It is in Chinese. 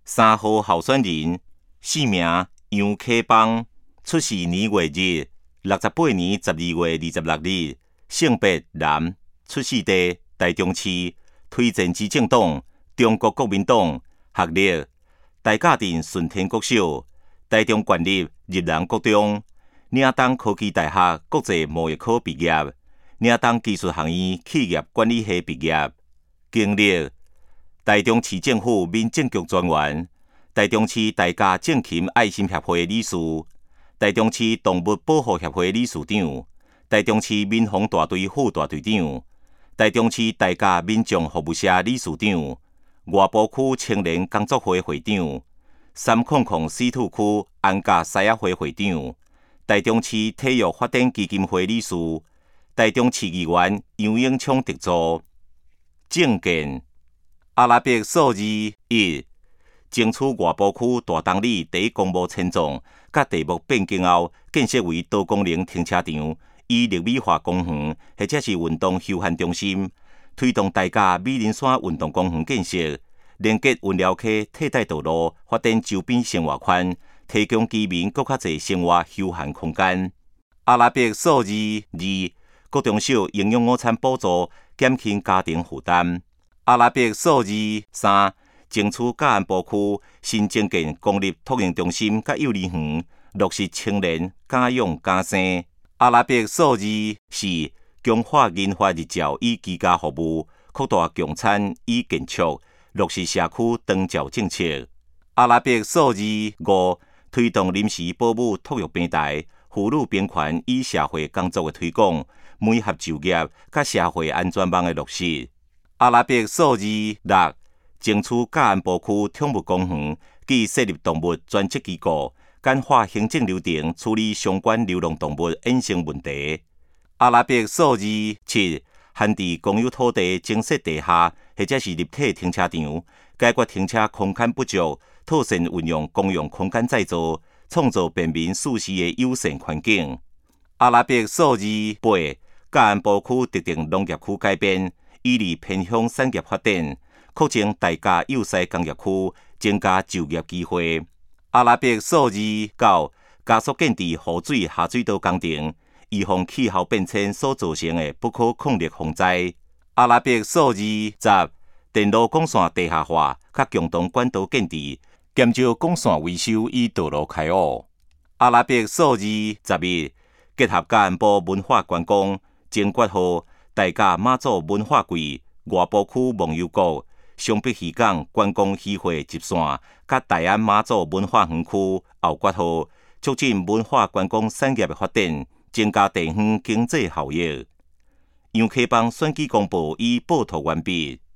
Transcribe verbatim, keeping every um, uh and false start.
三号候选人姓名杨启邦，出世年月日六十八年十二月二十六日，性别男，出世地台中市，推荐之政党中国国民党，学历台教镇顺天国小，台中县立日南国中，岭东科技大学国际贸易科毕业，岭东技术学院企业管理系毕业，经历台中市政府民政局专员，台中市大家正禽爱心协会理事，台中市动物保护协会理事长，台中市民防大队副大队长，台中市大家民众服务社理事长，外埔区青年工作会会长，三控控西土区安家西亚会会长，台中市体育发展基金会理事，台中市议员杨永昌特助。政见阿拉伯数字一，争取外埔区大东里第一公务千幢，甲地目变更后，建设为多功能停车场，以绿美化公园或者是运动休闲中心，推动大家美林山运动公园建设，连接云寮溪替代道路，发展周边生活圈，提供居民更较侪生活休闲空间。阿拉伯数字二，各中小营养午餐补助，减轻家庭负担。阿拉伯数字三，争取嘉安埔区新增建公立托婴中心甲幼儿园，落实青年家养家生。阿拉伯数字四，强化银发日照与居家服务，扩大共餐与建筑，落实社区长照政策。阿拉伯数字五，推动临时保姆托育平台，妇女平权与社会工作的推广，美合就业甲社会安全网的落实。阿拉伯数字六，争取嘉安埔区宠物公园暨设立动物专责机构，简化行政流程，处理相关流浪动物衍生问题。阿拉伯数字七，限制公有土地增设地下或者是立体停车场，解决停车空间不足，妥善运用公用空间再造，创造便民舒适的友善环境。阿拉伯数字八，嘉安埔区特定农业区改编，以利偏乡产业发展，扩展大家幼师工业区，增加就业机会。阿拉伯数字九，加速建置湖水下水道工程，预防气候变迁所造成的不可抗力洪灾。阿拉伯数字十，电路管线地下化，甲共同管道建置，减少管线维修与道路开挖。阿拉伯数字十一，结合嘉安埔文化观光，增决号大甲妈祖文化季、外埔区梦游谷、双碧渔港观光渔会集线，甲大安妈祖文化园区后决号，促进文化观光产业的发展，增加地方经济效益。杨启邦选举公报已报道完毕。